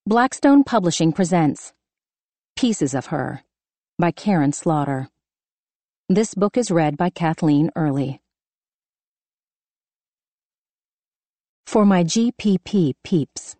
Blackstone Publishing presents Pieces of Her by Karen Slaughter. This book is read by Kathleen Early. For my GPP peeps.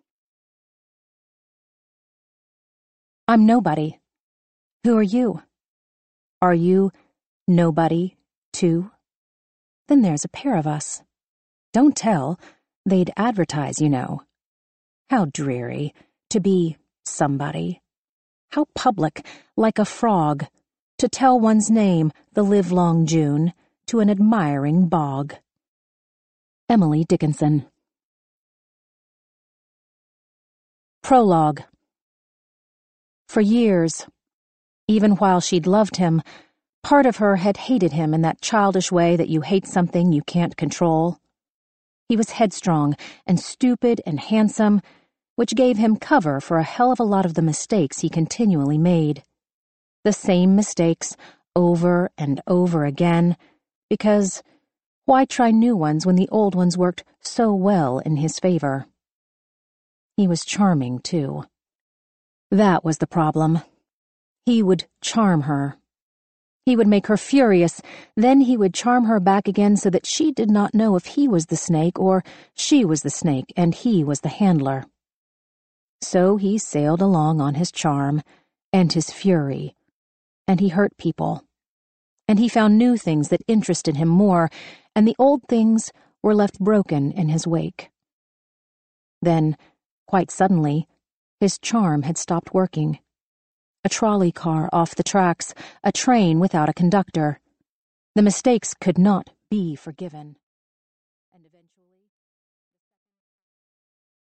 I'm nobody. Who are you? Are you nobody, too? Then there's a pair of us. Don't tell. They'd advertise, you know. How dreary to be somebody. How public, like a frog, to tell one's name the livelong June to an admiring bog. Emily Dickinson. Prologue. For years, even while she'd loved him, part of her had hated him in that childish way that you hate something you can't control. He was headstrong and stupid and handsome, which gave him cover for a hell of a lot of the mistakes he continually made. The same mistakes over and over again, because why try new ones when the old ones worked so well in his favor? He was charming, too. That was the problem. He would charm her. He would make her furious, then he would charm her back again so that she did not know if he was the snake or she was the snake and he was the handler. So he sailed along on his charm and his fury, and he hurt people. And he found new things that interested him more, and the old things were left broken in his wake. Then, quite suddenly, his charm had stopped working. A trolley car off the tracks, a train without a conductor. The mistakes could not be forgiven.